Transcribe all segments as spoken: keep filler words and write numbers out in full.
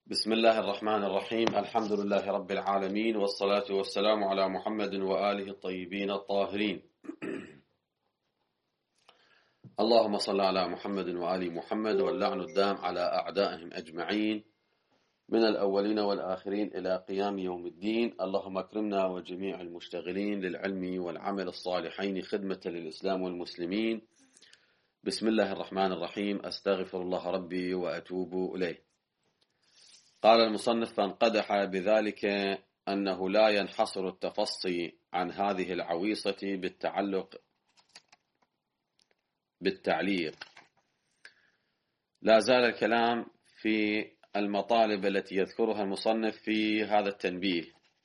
بسم الله الرحمن الرحيم. الحمد لله رب العالمين، والصلاة والسلام على محمد وآله الطيبين الطاهرين. اللهم صل على محمد وآل محمد، واللعن الدام على أعدائهم أجمعين من الأولين والآخرين إلى قيام يوم الدين. اللهم اكرمنا وجميع المشتغلين للعلم والعمل الصالحين خدمة للإسلام والمسلمين. بسم الله الرحمن الرحيم. أستغفر الله ربي وأتوب إليه. قال المصنف: فانقدح بذلك أنه لا ينحصر التفصي عن هذه العويصة بالتعلق بالتعليق. لا زال الكلام في المطالب التي يذكرها المصنف في هذا التنبيه،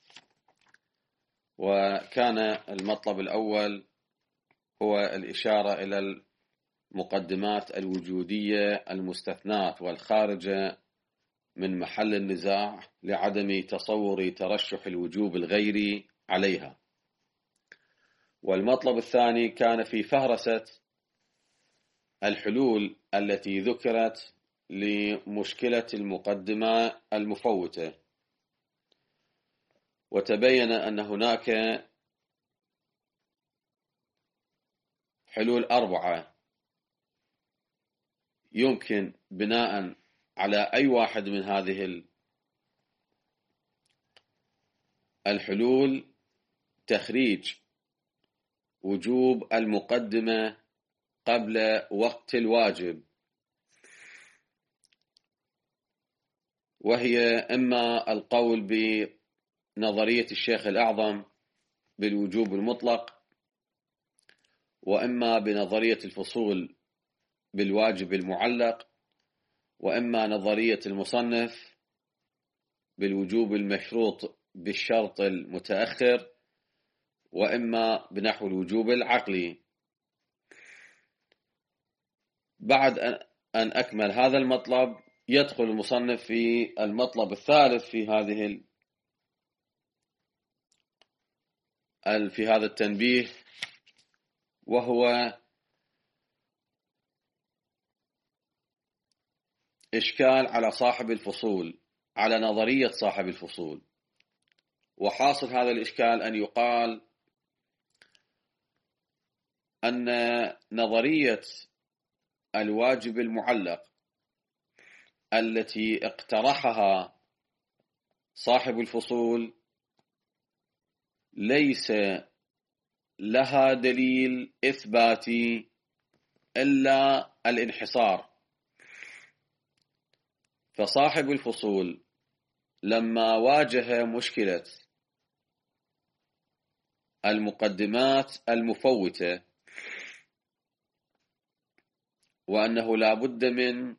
وكان المطلب الأول هو الإشارة إلى المقدمات الوجودية المستثنات والخارجة من محل النزاع لعدم تصور ترشح الوجوب الغيري عليها. والمطلب الثاني كان في فهرسة الحلول التي ذكرت لمشكلة المقدمة المفوتة، وتبين أن هناك حلول أربعة يمكن بناء على أي واحد من هذه الحلول تخريج وجوب المقدمة قبل وقت الواجب، وهي إما القول بنظرية الشيخ الأعظم بالوجوب المطلق، وإما بنظرية الفصول بالواجب المعلق، وإما نظرية المصنف بالوجوب المشروط بالشرط المتأخر، وإما بنحو الوجوب العقلي. بعد أن أكمل هذا المطلب يدخل المصنف في المطلب الثالث في هذه في هذا التنبيه، وهو إشكال على صاحب الفصول، على نظرية صاحب الفصول. وحاصل هذا الإشكال أن يقال أن نظرية الواجب المعلق التي اقترحها صاحب الفصول ليس لها دليل إثباتي إلا الانحصار. فصاحب الفصول لما واجه مشكلة المقدمات المفوتة، وأنه لا بد من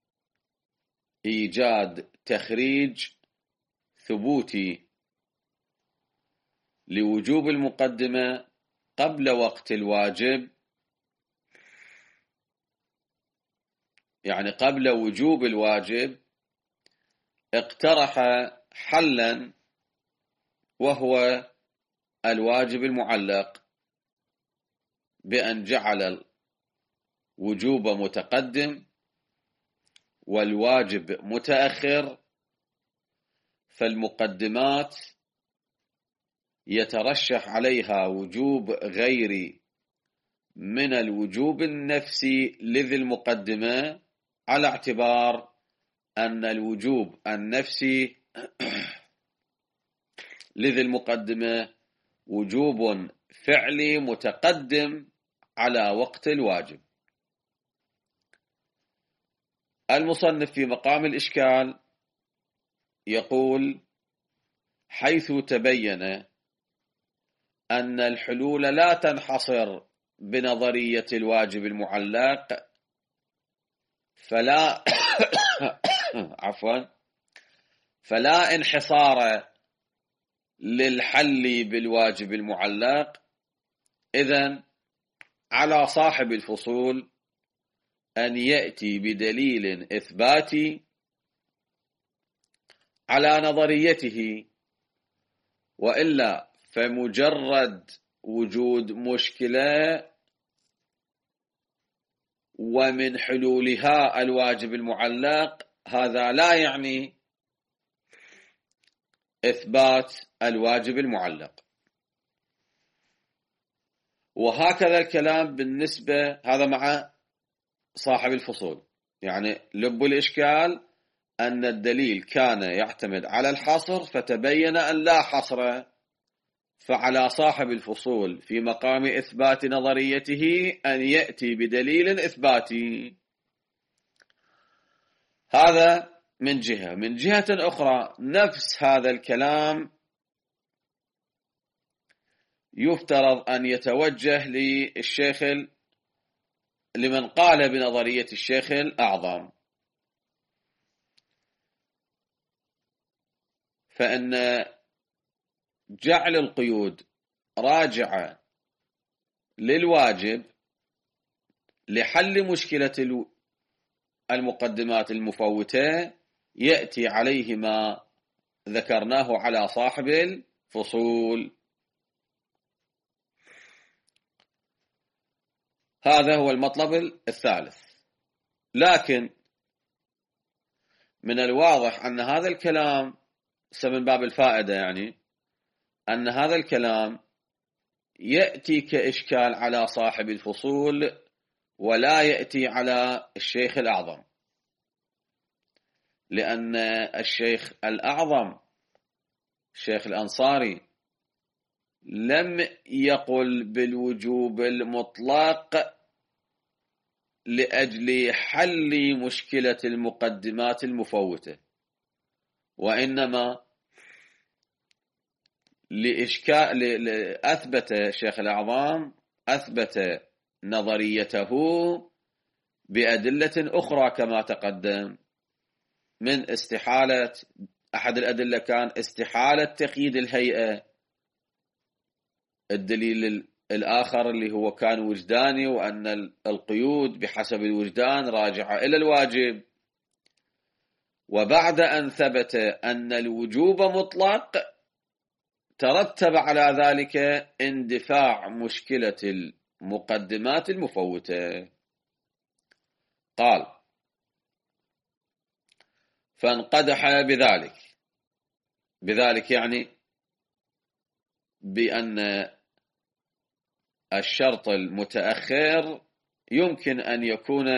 إيجاد تخريج ثبوتي لوجوب المقدمة قبل وقت الواجب، يعني قبل وجوب الواجب، اقترح حلا وهو الواجب المعلق، بأن جعل الوجوب متقدم والواجب متأخر، فالمقدمات يترشح عليها وجوب غيري من الوجوب النفسي لذي المقدمة، على اعتبار أن الوجوب النفسي لذي المقدمة وجوب فعلي متقدم على وقت الواجب. المصنف في مقام الإشكال يقول: حيث تبين أن الحلول لا تنحصر بنظرية الواجب المعلق، فلا عفوا فلا انحصار للحل بالواجب المعلق. إذن على صاحب الفصول أن يأتي بدليل إثباتي على نظريته، وإلا فمجرد وجود مشكلة ومن حلولها الواجب المعلق، هذا لا يعني إثبات الواجب المعلق. وهكذا الكلام بالنسبة هذا مع صاحب الفصول. يعني لب الإشكال أن الدليل كان يعتمد على الحصر فتبين أن لا حصر، فعلى صاحب الفصول في مقام إثبات نظريته أن يأتي بدليل إثباتي. هذا من جهة. من جهة أخرى نفس هذا الكلام يفترض أن يتوجه للشيخ لمن قال بنظرية الشيخ الأعظم، فإن جعل القيود راجعة للواجب لحل مشكلة المقدمات المفوتة يأتي عليه ما ذكرناه على صاحب الفصول. هذا هو المطلب الثالث. لكن من الواضح أن هذا الكلام من باب الفائدة، يعني أن هذا الكلام يأتي كإشكال على صاحب الفصول ولا يأتي على الشيخ الأعظم، لأن الشيخ الأعظم الشيخ الأنصاري لم يقل بالوجوب المطلق لأجل حل مشكلة المقدمات المفوتة، وإنما لإشكال أثبت الشيخ الأعظم أثبت نظريته بأدلة أخرى كما تقدم، من استحالة أحد الأدلة كان استحالة تقييد الهيئة، الدليل الآخر اللي هو كان وجداني، وأن القيود بحسب الوجدان راجعة إلى الواجب. وبعد أن ثبت أن الوجوب مطلق ترتب على ذلك اندفاع مشكلة المقدمات المفوتة. قال: فانقدح بذلك بذلك يعني بأن الشرط المتأخر يمكن أن يكون،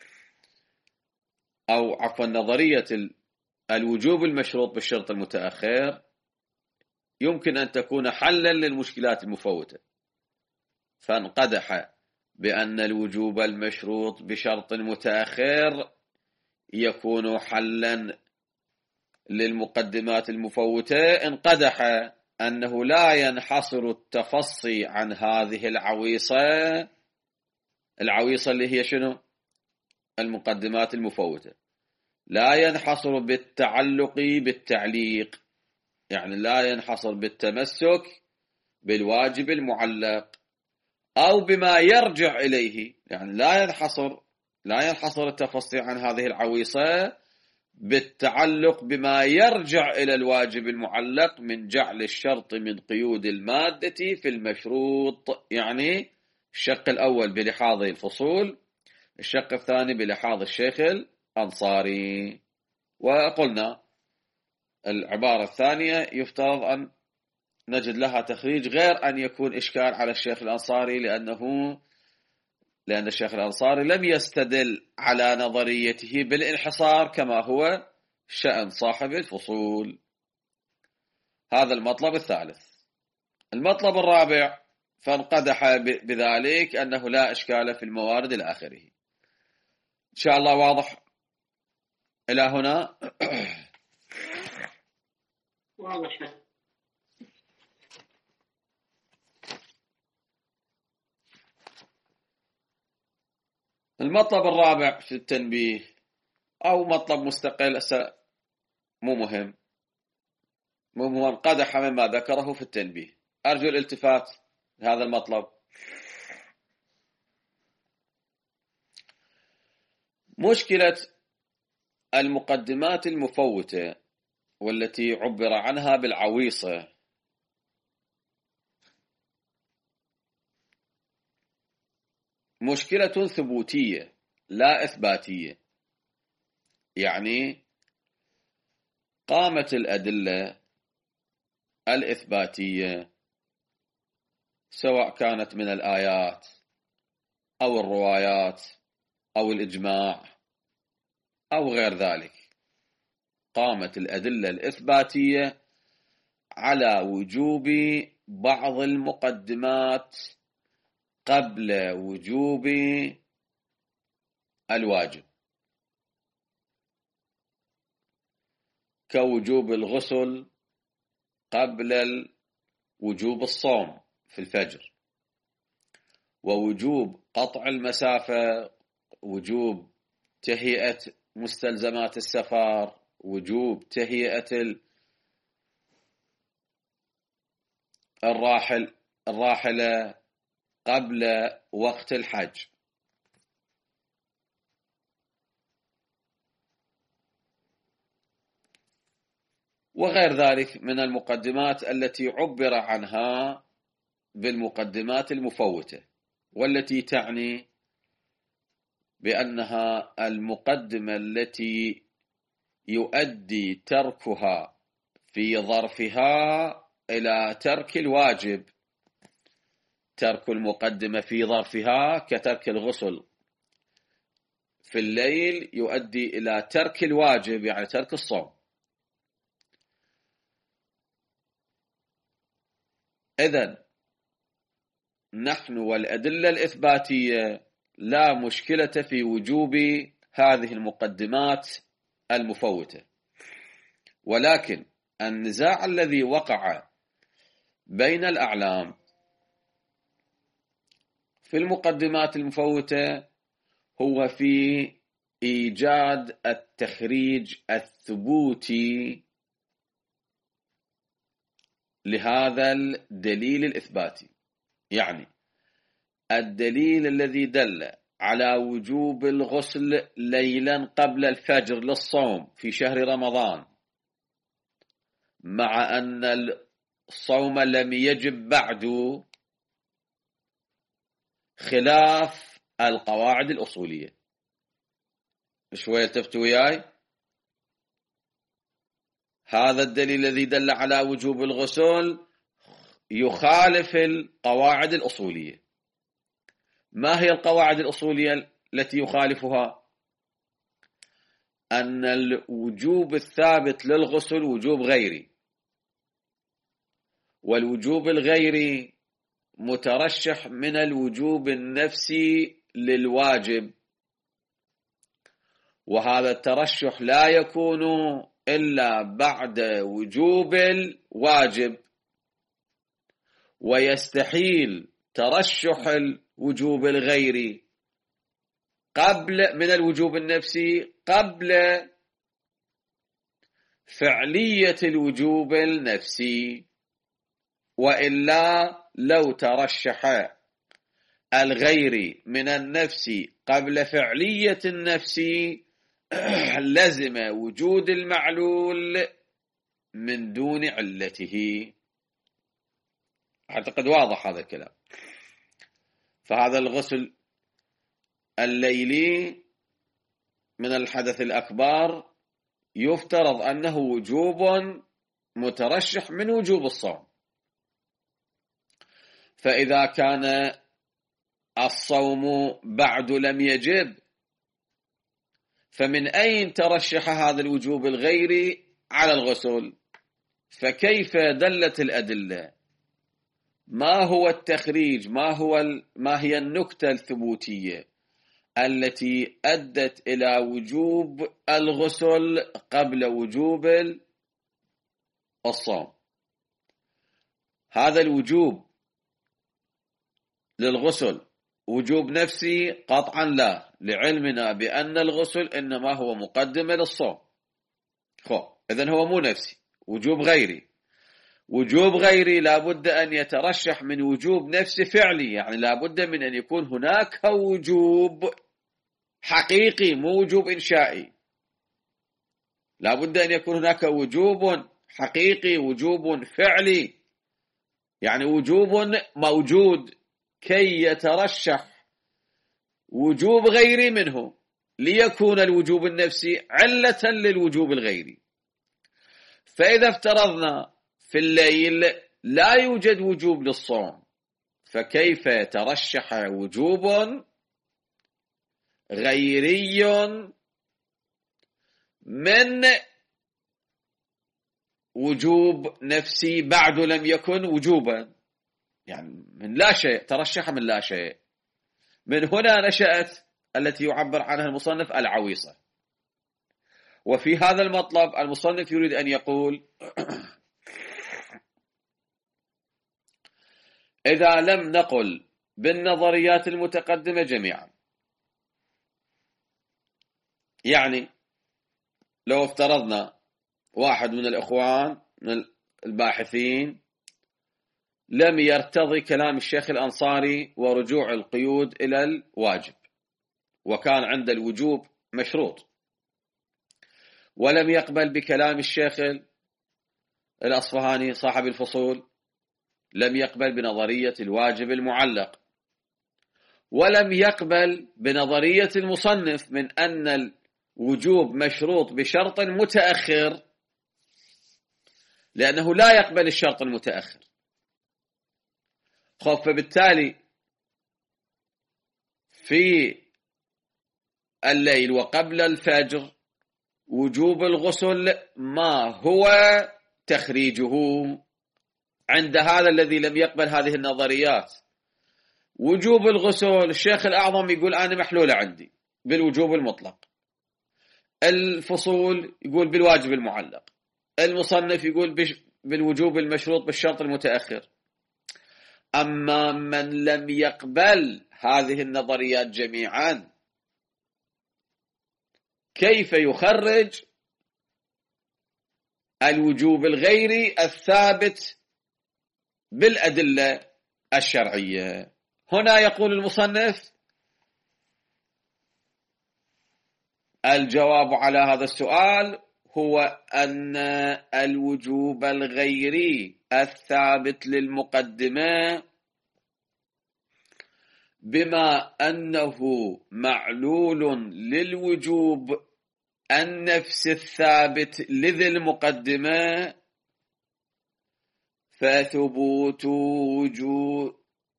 أو عفوا نظرية الوجوب المشروط بالشرط المتأخر يمكن أن تكون حلا للمشكلات المفوتة. فانقدح بأن الوجوب المشروط بشرط متأخر يكون حلا للمقدمات المفوتة. انقدح أنه لا ينحصر التفصي عن هذه العويصة العويصة اللي هي شنو؟ المقدمات المفوتة. لا ينحصر بالتعلق بالتعليق، يعني لا ينحصر بالتمسك بالواجب المعلق أو بما يرجع إليه، يعني لا ينحصر لا ينحصر التفصي عن هذه العويصة بالتعلق بما يرجع إلى الواجب المعلق من جعل الشرط من قيود المادة في المشروط. يعني الشق الأول بلحاظ الفصول، الشق الثاني بلحاظ الشيخ الأنصاري. وقلنا العبارة الثانية يفترض أن نجد لها تخريج غير أن يكون إشكال على الشيخ الأنصاري، لأنه لأن الشيخ الأنصاري لم يستدل على نظريته بالانحصار كما هو شأن صاحب الفصول. هذا المطلب الثالث. المطلب الرابع: فانقدح بذلك أنه لا إشكال في الموارد إلى آخره. إن شاء الله واضح إلى هنا؟ واضح. المطلب الرابع في التنبيه، أو مطلب مستقل مو مهم، مو انقدح مما ذكره في التنبيه. أرجو الالتفات لهذا المطلب. مشكلة المقدمات المفوتة والتي عبر عنها بالعويصة مشكلة ثبوتية لا إثباتية. يعني قامت الأدلة الإثباتية، سواء كانت من الآيات أو الروايات أو الإجماع أو غير ذلك، قامت الأدلة الإثباتية على وجوب بعض المقدمات قبل وجوب الواجب، كوجوب الغسل قبل وجوب الصوم في الفجر، ووجوب قطع المسافة، وجوب تهيئة مستلزمات السفر، وجوب تهيئة الراحل الراحلة قبل وقت الحج. وغير ذلك من المقدمات التي عبر عنها بالمقدمات المفوتة، والتي تعني بأنها المقدمة التي يؤدي تركها في ظرفها إلى ترك الواجب. ترك المقدمة في ظرفها كترك الغسل في الليل يؤدي إلى ترك الواجب، يعني ترك الصوم. إذن نحن والأدلة الإثباتية لا مشكلة في وجوب هذه المقدمات المفوتة، ولكن النزاع الذي وقع بين الأعلام في المقدمات المفوتة هو في إيجاد التخريج الثبوتي لهذا الدليل الإثباتي، يعني الدليل الذي دل على وجوب الغسل ليلا قبل الفجر للصوم في شهر رمضان، مع أن الصوم لم يجب بعد، خلاف القواعد الأصولية. شوية التفتوا وياي، هذا الدليل الذي دل على وجوب الغسل يخالف القواعد الأصولية. ما هي القواعد الأصولية التي يخالفها؟ أن الوجوب الثابت للغسل وجوب غيري، والوجوب الغيري مترشح من الوجوب النفسي للواجب، وهذا الترشح لا يكون إلا بعد وجوب الواجب، ويستحيل ترشح الوجوب الغيري قبل من الوجوب النفسي قبل فعلية الوجوب النفسي، وإلا لو ترشح الغيري من النفس قبل فعلية النفس لزم وجود المعلول من دون علته. أعتقد واضح هذا الكلام. فهذا الغسل الليلي من الحدث الأكبر يفترض أنه وجوب مترشح من وجوب الصوم، فإذا كان الصوم بعد لم يجب، فمن أين ترشح هذا الوجوب الغيري على الغسل؟ فكيف دلت الأدلة؟ ما هو التخريج؟ ما هو ما هي النكتة الثبوتية التي أدت إلى وجوب الغسل قبل وجوب الصوم؟ هذا الوجوب للغسل وجوب نفسي؟ قطعا لا، لعلمنا بأن الغسل إنما هو مقدمة للصوم. خو إذن هو مو نفسي، وجوب غيري. وجوب غيري لابد أن يترشح من وجوب نفسي فعلي، يعني لابد من أن يكون هناك وجوب حقيقي، مو وجوب إنشائي. لابد أن يكون هناك وجوب حقيقي، وجوب فعلي، يعني وجوب موجود كي يترشح وجوب غيري منه، ليكون الوجوب النفسي علة للوجوب الغيري. فإذا افترضنا في الليل لا يوجد وجوب للصوم، فكيف ترشح وجوب غيري من وجوب نفسي بعد لم يكن وجوبا؟ يعني من لا شيء ترشح، من لا شيء. من هنا نشأت التي يعبر عنها المصنف العويصة. وفي هذا المطلب المصنف يريد أن يقول إذا لم نقل بالنظريات المتقدمة جميعا، يعني لو افترضنا واحد من الإخوان من الباحثين لم يرتضي كلام الشيخ الأنصاري ورجوع القيود إلى الواجب، وكان عند الوجوب مشروط، ولم يقبل بكلام الشيخ الأصفهاني صاحب الفصول، لم يقبل بنظرية الواجب المعلق، ولم يقبل بنظرية المصنف من أن الوجوب مشروط بشرط متأخر، لأنه لا يقبل الشرط المتأخر. خب فبالتالي في الليل وقبل الفجر وجوب الغسل ما هو تخريجه عند هذا الذي لم يقبل هذه النظريات؟ وجوب الغسل الشيخ الأعظم يقول أنا محلولة عندي بالوجوب المطلق، الفصول يقول بالواجب المعلق، المصنف يقول بالوجوب المشروط بالشرط المتأخر. أما من لم يقبل هذه النظريات جميعا كيف يخرج الوجوب الغيري الثابت بالأدلة الشرعية؟ هنا يقول المصنف الجواب على هذا السؤال هو أن الوجوب الغيري الثابت للمقدمة بما أنه معلول للوجوب النفس الثابت لذي المقدمة، فثبوت وجوب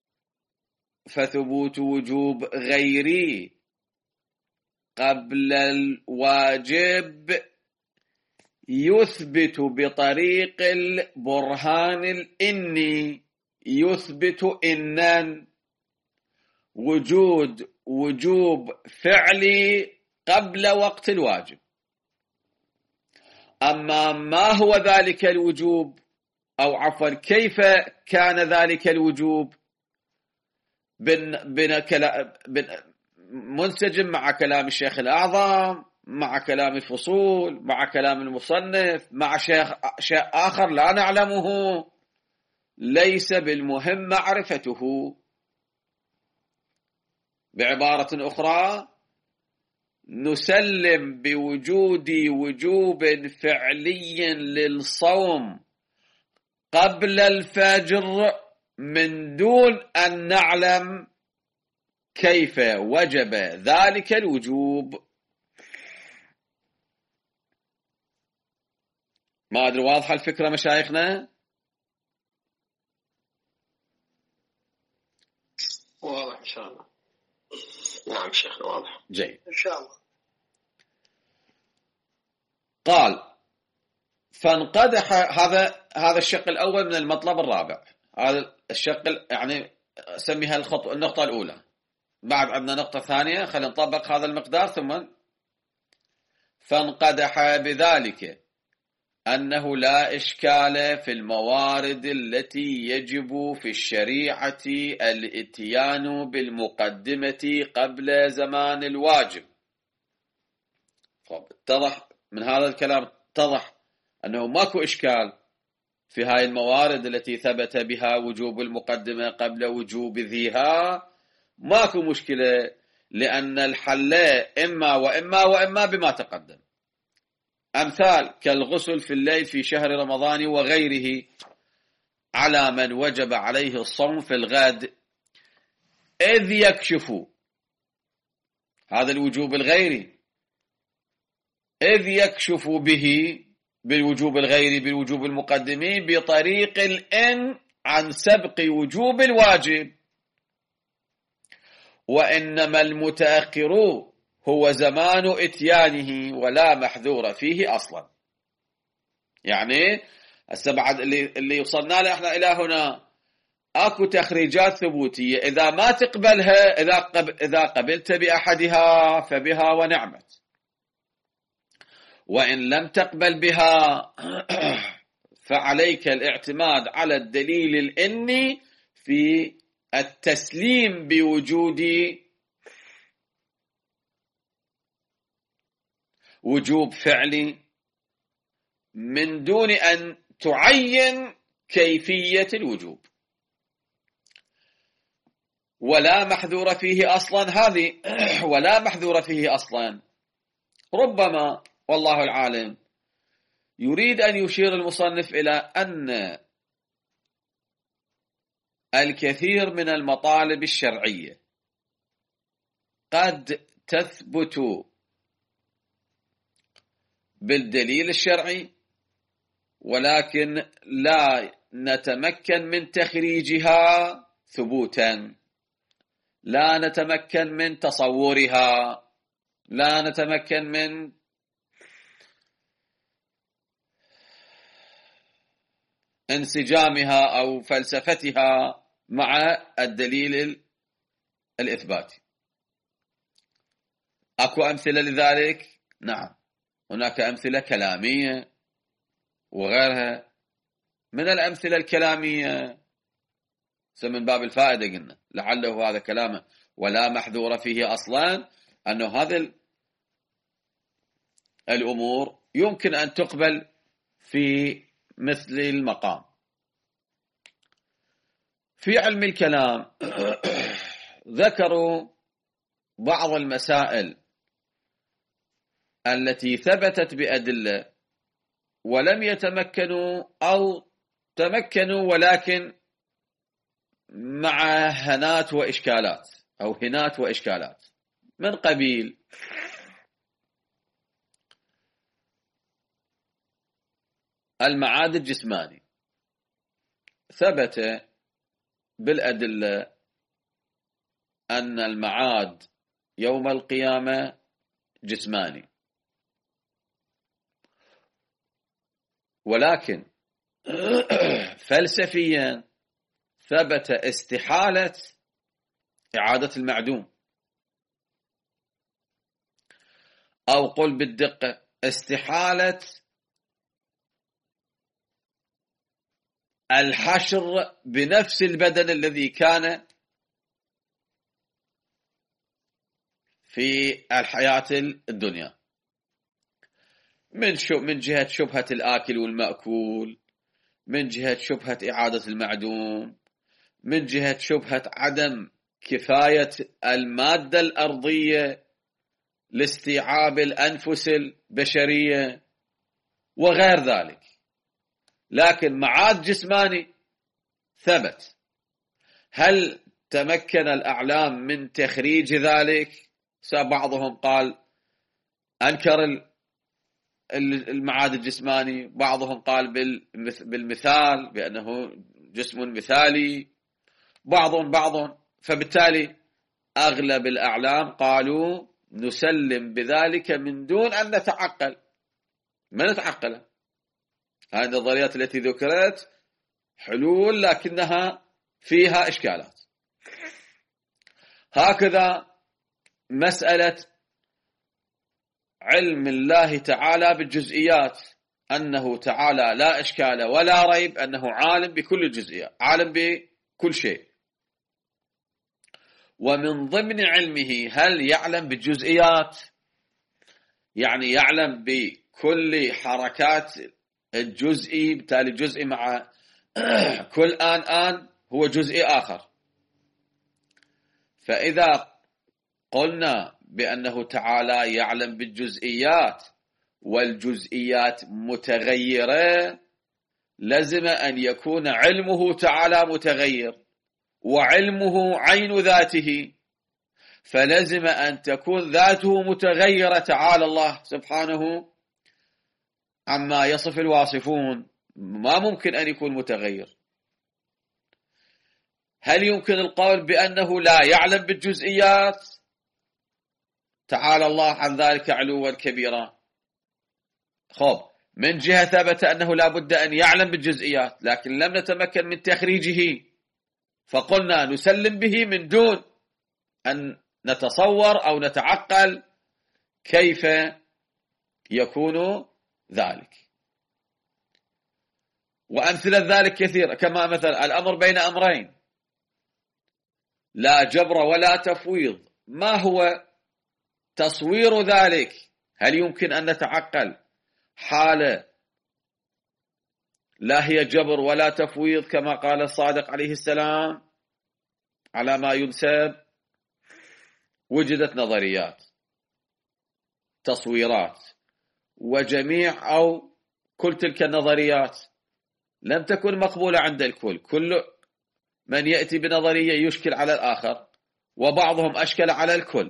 فثبوت وجوب غيري قبل الواجب يثبت بطريق البرهان الإني، يثبت إنًا وجود وجوب فعلي قبل وقت الواجب. أما ما هو ذلك الوجوب، أو عفوا كيف كان ذلك الوجوب بن بن كلا بن منسجم مع كلام الشيخ الأعظم، مع كلام الفصول، مع كلام المصنف، مع شيخ شيء آخر لا نعلمه، ليس بالمهم معرفته. بعبارة أخرى نسلم بوجود وجوب فعلي للصوم قبل الفجر من دون أن نعلم كيف وجب ذلك الوجوب. ما أدري واضحة الفكرة مشايخنا؟ واضح إن شاء الله. نعم شيخ واضح. جيد إن شاء الله. قال فانقدح، هذا هذا الشق الأول من المطلب الرابع، هذا الشق يعني سميها الخطوة النقطة الأولى. بعد عندنا نقطة ثانية، خلينا نطبق هذا المقدار. ثم فانقدح بذلك أنه لا إشكال في الموارد التي يجب في الشريعة الاتيان بالمقدمة قبل زمان الواجب. اتضح من هذا الكلام، اتضح أنه ماكو إشكال في هاي الموارد التي ثبت بها وجوب المقدمة قبل وجوب ذيها، ماكو مشكلة، لأن الحل إما وإما وإما بما تقدم. أمثال كالغسل في الليل في شهر رمضان وغيره على من وجب عليه الصوم في الغد، إذ يكشف هذا الوجوب الغيري، إذ يكشف به بالوجوب الغيري بالوجوب المقدمي بطريق الإن عن سبق وجوب الواجب، وإنما المتأخر هو زمان إتيانه ولا محذور فيه أصلا. يعني هسه بعد اللي, اللي وصلنا له احنا إلى هنا اكو تخريجات ثبوتية، إذا ما تقبلها، إذا, قب إذا قبلت بأحدها فبها ونعمت، وإن لم تقبل بها فعليك الاعتماد على الدليل الإني في التسليم بوجود وجوب فعلي من دون أن تعين كيفية الوجوب، ولا محذور فيه أصلا. هذه ولا محذور فيه أصلا ربما والله العالم يريد أن يشير المصنف إلى أن الكثير من المطالب الشرعية قد تثبت بالدليل الشرعي، ولكن لا نتمكن من تخريجها ثبوتا، لا نتمكن من تصورها، لا نتمكن من انسجامها أو فلسفتها مع الدليل الإثباتي. أكو أمثلة لذلك؟ نعم، هناك أمثلة كلامية وغيرها. من الأمثلة الكلامية من باب الفائدة قلنا لعله هذا كلامه ولا محذور فيه أصلا، أنه هذه الأمور يمكن أن تقبل في مثل المقام. في علم الكلام ذكروا بعض المسائل التي ثبتت بأدلة ولم يتمكنوا أو تمكنوا ولكن مع هنات وإشكالات أو هنات وإشكالات، من قبيل المعاد الجسماني. ثبت بالأدلة أن المعاد يوم القيامة جسماني، ولكن فلسفيا ثبت استحالة إعادة المعدوم، أو قل بالدقة استحالة الحشر بنفس البدن الذي كان في الحياة الدنيا، من شو من جهة شبهة الآكل والمأكول، من جهة شبهة إعادة المعدوم، من جهة شبهة عدم كفاية المادة الأرضية لاستيعاب الأنفس البشرية وغير ذلك. لكن معاد جسماني ثبت. هل تمكن الأعلام من تخريج ذلك؟ بعضهم قال أنكر المعاد الجسماني، بعضهم قال بالمثال بأنه جسم مثالي، بعضهم بعضهم فبالتالي أغلب الأعلام قالوا نسلم بذلك من دون أن نتعقل، ما نتعقل. هذه النظريات التي ذكرت حلول لكنها فيها إشكالات. هكذا مسألة علم الله تعالى بالجزئيات، أنه تعالى لا إشكال ولا ريب أنه عالم بكل الجزئيات، عالم بكل شيء. ومن ضمن علمه هل يعلم بالجزئيات؟ يعني يعلم بكل حركات الجزئي، بالتالي الجزئي مع كل آن آن هو جزئي آخر. فإذا قلنا بأنه تعالى يعلم بالجزئيات والجزئيات متغيرة، لازم أن يكون علمه تعالى متغير وعلمه عين ذاته، فلازم أن تكون ذاته متغيرة تعالى الله سبحانه عما يصف الواصفون، ما ممكن أن يكون متغير. هل يمكن القول بأنه لا يعلم بالجزئيات؟ تعالى الله عن ذلك علوا كبيرا. خب، من جهة ثبت أنه لا بد أن يعلم بالجزئيات، لكن لم نتمكن من تخريجه، فقلنا نسلم به من دون أن نتصور أو نتعقل كيف يكون ذلك. وأمثلة ذلك كثيرة، كما مثلا الأمر بين أمرين، لا جبر ولا تفويض. ما هو تصوير ذلك؟ هل يمكن أن نتعقل حالة لا هي جبر ولا تفويض كما قال الصادق عليه السلام على ما ينسب؟ وجدت نظريات، تصويرات، وجميع أو كل تلك النظريات لم تكن مقبولة عند الكل. كل من يأتي بنظرية يشكل على الآخر، وبعضهم أشكل على الكل.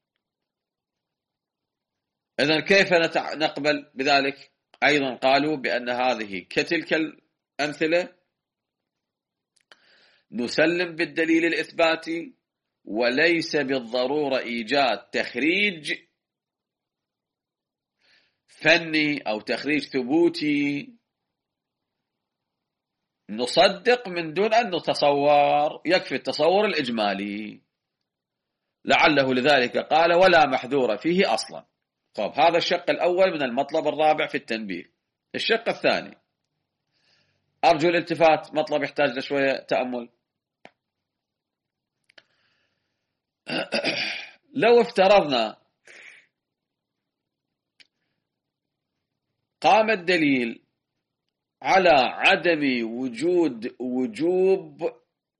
إذن كيف نقبل بذلك؟ أيضا قالوا بأن هذه كتلك الأمثلة نسلم بالدليل الإثباتي، وليس بالضرورة إيجاد تخريج فني أو تخريج ثبوتي نصدق من دون أن نتصور، يكفي التصور الإجمالي. لعله لذلك قال ولا محذور فيه أصلا. طب هذا الشق الأول من المطلب الرابع في التنبيه. الشق الثاني أرجو الالتفات، مطلب يحتاج لشوية تأمل. لو افترضنا قام الدليل على عدم وجود وجوب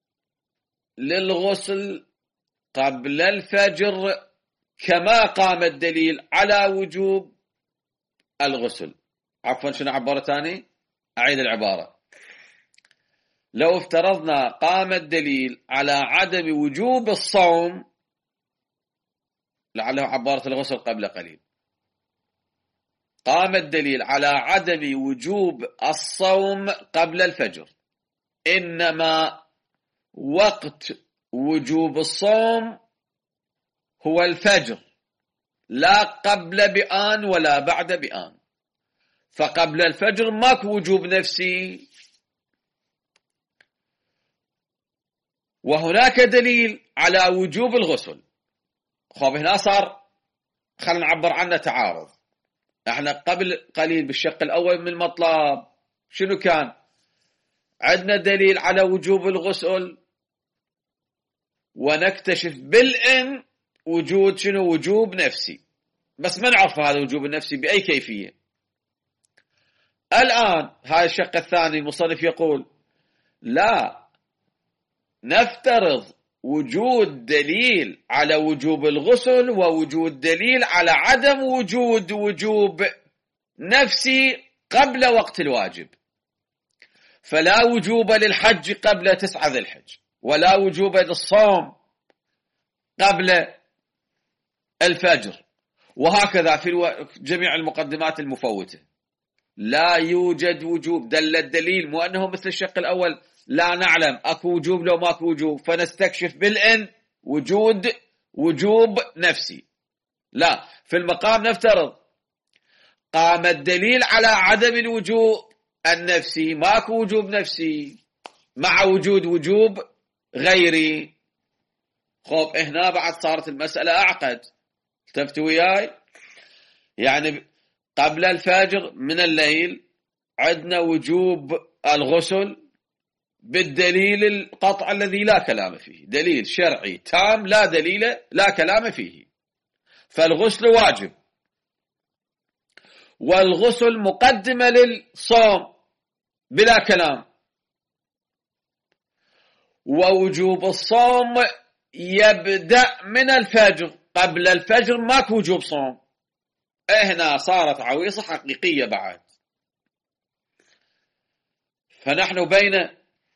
للغسل قبل الفجر، كما قام الدليل على وجوب الغسل. عفوا، شنو عبارة ثاني؟ أعيد العبارة. لو افترضنا قام الدليل على عدم وجوب الصوم، لعله عبارة الغسل قبل قليل، قام الدليل على عدم وجوب الصوم قبل الفجر، إنما وقت وجوب الصوم هو الفجر، لا قبل بآن ولا بعد بآن. فقبل الفجر ماكو وجوب نفسي، وهناك دليل على وجوب الغسل. خب هنا صار خلينا نعبر عنه تعارض. احنا قبل قليل بالشق الأول من المطلب شنو كان؟ عندنا دليل على وجوب الغسل، ونكتشف بالإن وجود شنو؟ وجوب نفسي، بس ما نعرف هذا الوجوب النفسي بأي كيفية. الآن هذا الشق الثاني المصنف يقول لا، نفترض وجود دليل على وجوب الغسل ووجود دليل على عدم وجود وجوب نفسي قبل وقت الواجب. فلا وجوب للحج قبل تسعة ذي الحج، ولا وجوب للصوم قبل الفجر، وهكذا في جميع المقدمات المفوتة. لا يوجد وجوب. دل الدليل مو أنه مثل الشق الأول لا نعلم أكو وجوب لو ماكو وجوب، فنستكشف بالإن وجود وجوب نفسي. لا، في المقام نفترض قام الدليل على عدم الوجوب النفسي، ماكو وجوب نفسي مع وجود وجوب غيري. خب هنا بعد صارت المسألة أعقد. التفتوا وياي؟ يعني قبل الفجر من الليل عندنا وجوب الغسل بالدليل القطع الذي لا كلام فيه، دليل شرعي تام لا دليل لا كلام فيه. فالغسل واجب، والغسل مقدمة للصوم بلا كلام، ووجوب الصوم يبدأ من الفجر. قبل الفجر ماكو وجوب صوم. هنا صارت عويصة حقيقية بعد. فنحن بين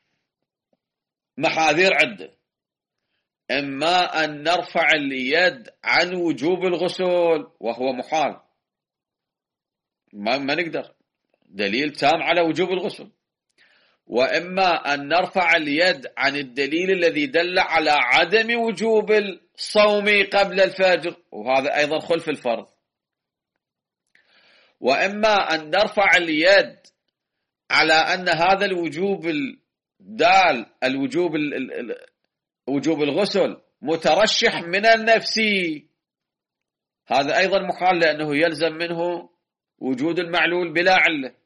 محاذير عدة، إما أن نرفع اليد عن وجوب الغسل وهو محال، ما, ما نقدر دليل تام على وجوب الغسل، وإما أن نرفع اليد عن الدليل الذي دل على عدم وجوب الصوم قبل الفجر، وهذا أيضا خلف الفرض، وإما أن نرفع اليد على أن هذا الوجوب الدال الوجوب وجوب الغسل مترشح من النفسي، هذا أيضا محال لأنه يلزم منه وجود المعلول بلا علة.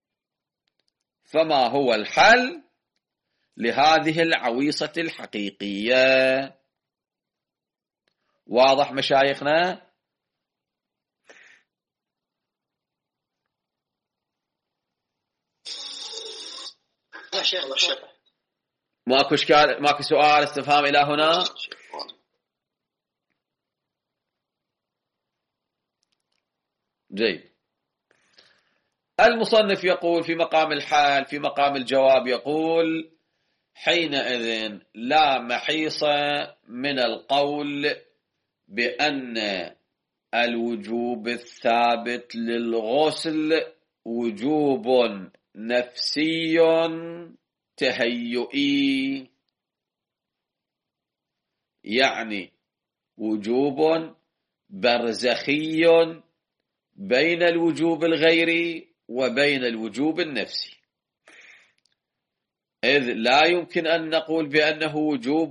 فما هو الحل لهذه العويصة الحقيقية؟ واضح مشايخنا؟ لا شيخ لا شيخ ماكو اشكال، ماكو سؤال استفهام الى هنا؟ جيد. المصنف يقول في مقام الحال، في مقام الجواب يقول: حينئذ لا محيص من القول بأن الوجوب الثابت للغسل وجوب نفسي تهيئي، يعني وجوب برزخي بين الوجوب الغيري وبين الوجوب النفسي، إذ لا يمكن أن نقول بأنه وجوب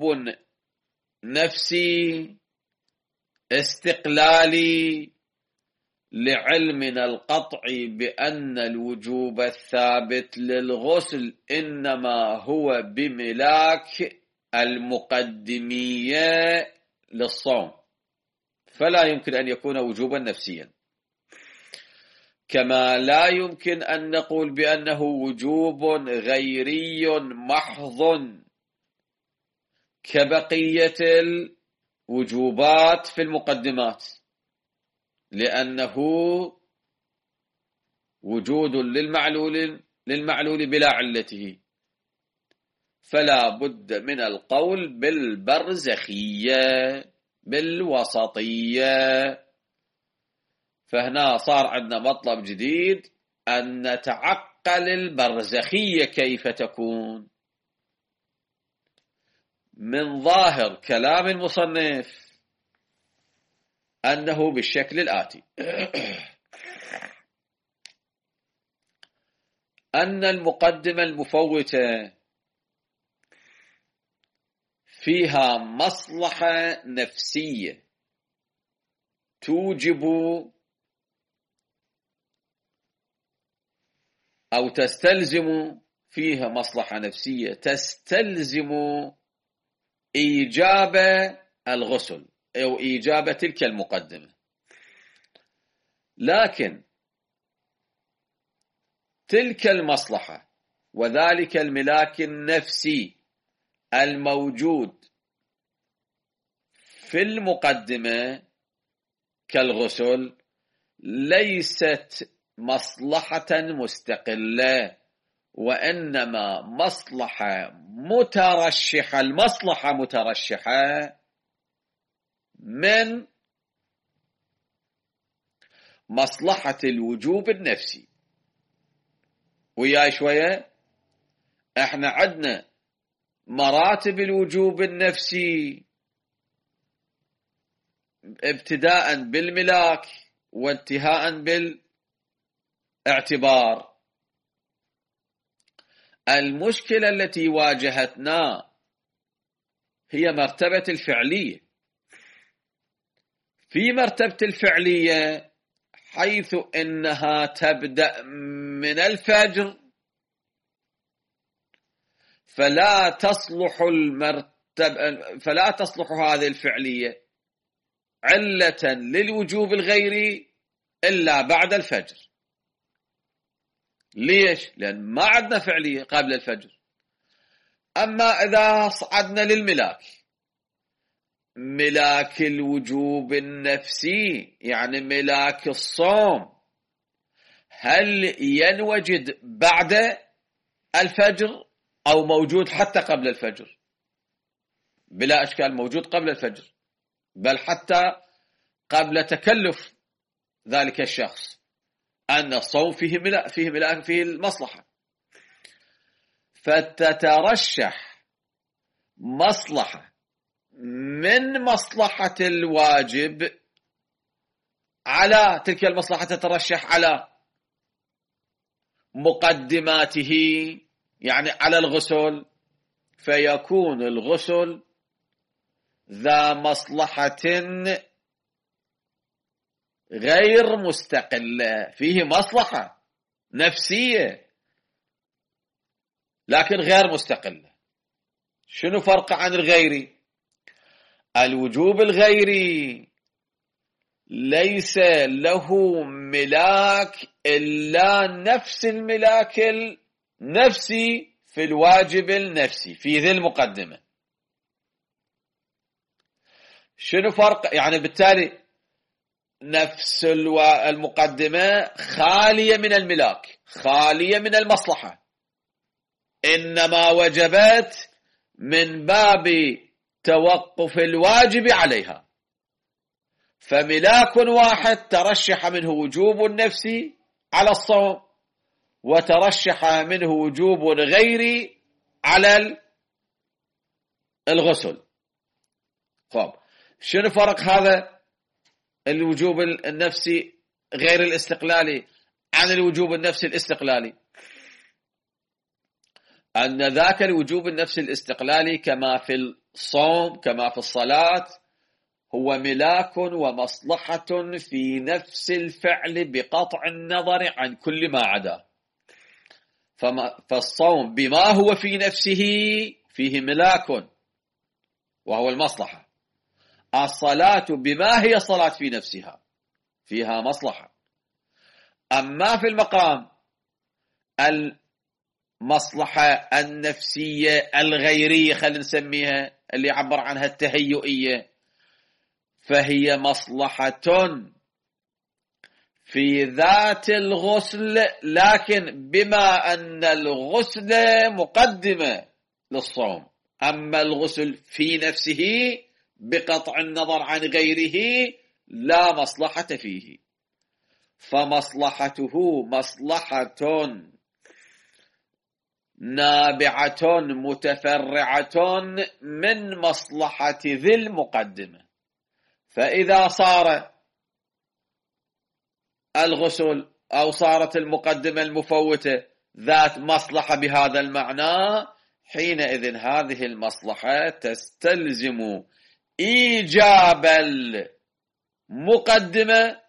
نفسي استقلالي لعلمنا القطع بأن الوجوب الثابت للغسل إنما هو بملاك المقدمية للصوم، فلا يمكن أن يكون وجوبا نفسيا. كما لا يمكن أن نقول بأنه وجوب غيري محض كبقية الوجوبات في المقدمات، لأنه وجود للمعلول للمعلول بلا علته، فلا بد من القول بالبرزخية بالوسطية. فهنا صار عندنا مطلب جديد، أن نتعقل البرزخية كيف تكون. من ظاهر كلام المصنف أنه بالشكل الآتي: أن المقدمة المفوتة فيها مصلحة نفسية توجب أو تستلزم، فيها مصلحة نفسية تستلزم إيجاب الغسل أو إيجاب تلك المقدمة، لكن تلك المصلحة وذلك الملاك النفسي الموجود في المقدمة كالغسل ليست مصلحة مستقلة، وإنما مصلحة مترشحة، المصلحة مترشحة من مصلحة الوجوب النفسي. وياي شوية، احنا عندنا مراتب الوجوب النفسي ابتداء بالملاك وانتهاء بالاعتبار. المشكلة التي واجهتنا هي مرتبة الفعلية. في مرتبة الفعلية حيث إنها تبدأ من الفجر، فلا تصلح المرتبة فلا تصلح هذه الفعلية علة للوجوب الغيري إلا بعد الفجر. ليش؟ لأن ما عندنا فعلية قبل الفجر. أما إذا صعدنا للملاك، ملاك الوجوب النفسي يعني ملاك الصوم، هل ينوجد بعد الفجر أو موجود حتى قبل الفجر؟ بلا إشكال موجود قبل الفجر، بل حتى قبل تكلف ذلك الشخص. أن الصوم فيه ملا فيه ملا فيه المصلحة، فتترشح مصلحة من مصلحة الواجب على تلك المصلحة، تترشح على مقدماته، يعني على الغسل، فيكون الغسل ذا مصلحة غير مستقلة، فيه مصلحة نفسية لكن غير مستقلة. شنو فرق عن الغيري؟ الوجوب الغيري ليس له ملاك إلا نفس الملاك النفسي في الواجب النفسي في ذي المقدمة. شنو فرق؟ يعني بالتالي نفس المقدمة خالية من الملاك، خالية من المصلحة، إنما وجبت من باب توقف الواجب عليها. فملاك واحد ترشح منه وجوب نفسي على الصوم، وترشح منه وجوب غيري على الغسل. طب شنو فرق هذا الوجوب النفسي غير الاستقلالي عن الوجوب النفسي الاستقلالي؟ أن ذاك الوجوب النفسي الاستقلالي كما في الصوم كما في الصلاة هو ملاك ومصلحة في نفس الفعل بقطع النظر عن كل ما عداه. فالصوم بما هو في نفسه فيه ملاك وهو المصلحة، الصلاة بما هي الصلاة في نفسها فيها مصلحة. أما في المقام المصلحة النفسية الغيرية خلينا نسميها اللي يعبر عنها التهيئية، فهي مصلحة في ذات الغسل، لكن بما أن الغسل مقدمة للصوم، أما الغسل في نفسه بقطع النظر عن غيره لا مصلحة فيه، فمصلحته مصلحة نابعة متفرعة من مصلحة ذي المقدمة. فإذا صار الغسل أو صارت المقدمة المفوتة ذات مصلحة بهذا المعنى، حينئذ هذه المصلحة تستلزم إيجاب المقدمة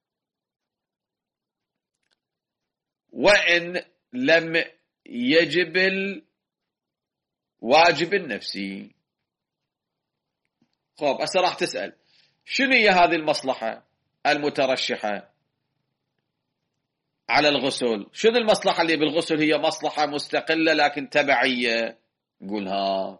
وإن لم يجب الواجب النفسي. خب هسه راح تسأل شنو هي هذه المصلحة المترشحة على الغسل؟ شنو المصلحة اللي بالغسل هي مصلحة مستقلة لكن تبعية؟ نقولها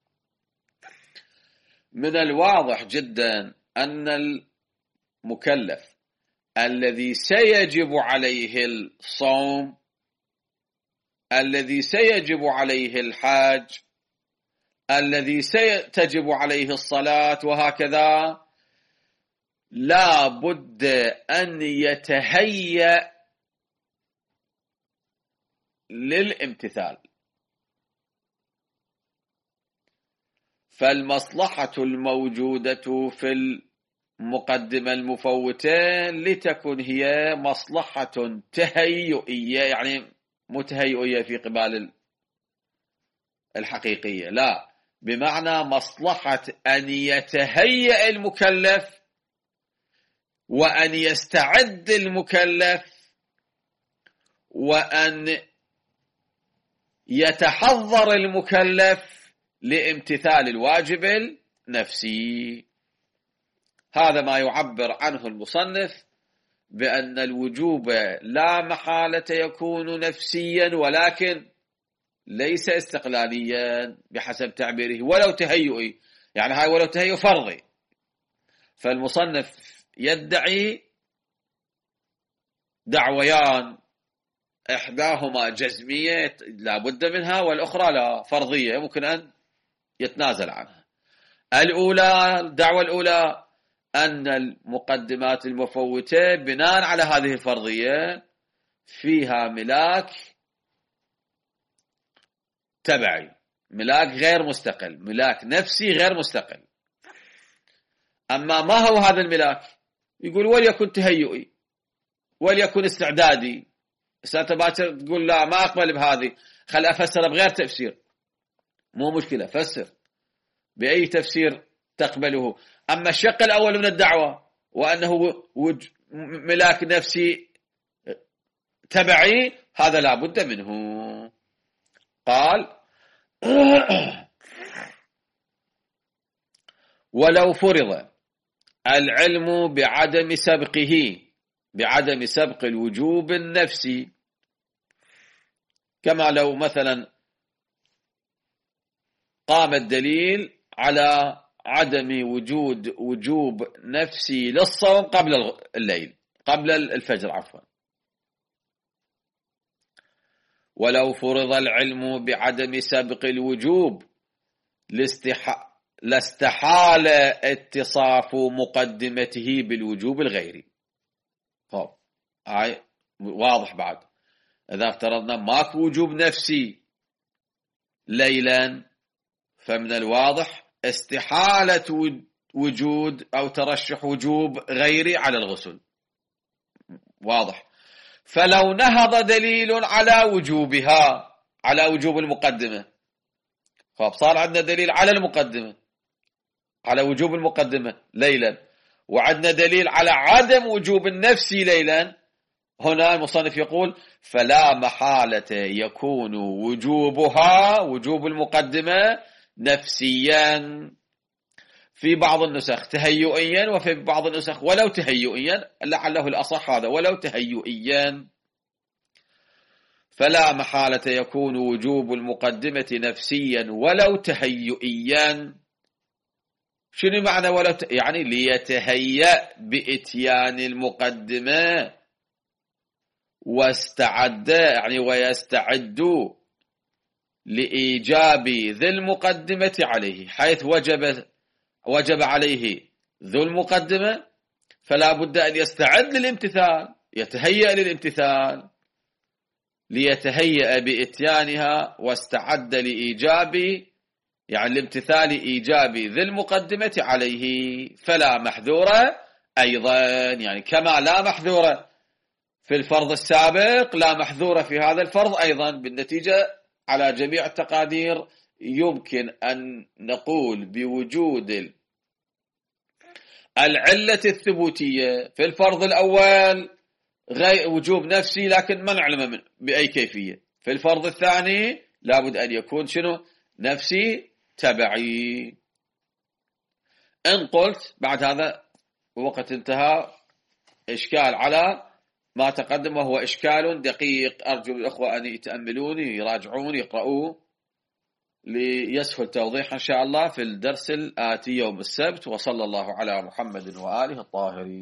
من الواضح جدا أن المكلف الذي سيجب عليه الصوم، الذي سيجب عليه الحج، الذي ستجب عليه الصلاة وهكذا، لا بد أن يتهيأ للامتثال. فالمصلحة الموجودة في المقدمة المفوتة لتكن هي مصلحة تهيئية، يعني متهيئية في قبال الحقيقية، لا بمعنى مصلحة أن يتهيأ المكلف وأن يستعد المكلف وأن يتحضر المكلف لامتثال الواجب النفسي. هذا ما يعبر عنه المصنف بأن الوجوب لا محالة يكون نفسيا ولكن ليس استقلاليا بحسب تعبيره ولو تهيئي، يعني هاي ولو تهيئ فرضي. فالمصنف يدعي دعويان، إحداهما جزمية لا بد منها والأخرى لا فرضية ممكن أن يتنازل عنها. الأولى الدعوة الأولى أن المقدمات المفوتة بناء على هذه الفرضية فيها ملاك تبعي، ملاك غير مستقل، ملاك نفسي غير مستقل. أما ما هو هذا الملاك؟ يقول وليكن تهيئي، وليكن استعدادي. ساعة باكر تقول لا ما أقبل بهذه، خل أفسر بغير تفسير، مو مشكلة، فسر بأي تفسير تقبله. أما الشق الأول من الدعوة وأنه وج... ملاك نفسي تبعي، هذا لا بد منه. قال ولو فرض العلم بعدم سبقه، بعدم سبق الوجوب النفسي، كما لو مثلا قام الدليل على عدم وجود وجوب نفسي للصوم قبل الليل، قبل الفجر عفوا. ولو فرض العلم بعدم سبق الوجوب لاستحال اتصاف مقدمته بالوجوب الغيري. طب هاي واضح بعد. إذا افترضنا ماكو وجوب نفسي ليلا، فمن الواضح استحالة وجود أو ترشح وجوب غيري على الغسل، واضح. فلو نهض دليل على وجوبها، على وجوب المقدمة، فصار عندنا دليل على المقدمة، على وجوب المقدمة ليلا، وعندنا دليل على عدم وجوب النفسي ليلا. هنا المصنف يقول فلا محالة يكون وجوبها، وجوب المقدمة، نفسيا، في بعض النسخ تهيئيا، وفي بعض النسخ ولو تهيئيا، لعله الأصح هذا، ولو تهيئيا. فلا محالة يكون وجوب المقدمة نفسيا ولو تهيئيا. شنو معنى ولو ت... يعني ليتهيأ بإتيان المقدمة واستعد، يعني ويستعد لإيجاب ذي المقدمة عليه، حيث وجب وجب عليه ذو المقدمة، فلا بد أن يستعد للامتثال، يتهيأ للامتثال، ليتهيأ بإتيانها واستعد لإيجاب، يعني الامتثال إيجاب ذي المقدمة عليه. فلا محذورة أيضا، يعني كما لا محذورة في الفرض السابق، لا محذورة في هذا الفرض أيضا. بالنتيجة على جميع التقادير يمكن أن نقول بوجود العلة الثبوتية في الفرض الأول غير وجوب نفسي، لكن ما نعلم من بأي كيفية. في الفرض الثاني لابد أن يكون شنو؟ نفسي تبعي. إن قلت بعد هذا وقت انتهى إشكال على ما تقدم، وهو إشكال دقيق، أرجو الأخوة أن يتأملون يراجعون يقرؤوه ليسهل توضيح إن شاء الله في الدرس الآتي يوم السبت. وصلى الله على محمد وآله الطاهرين.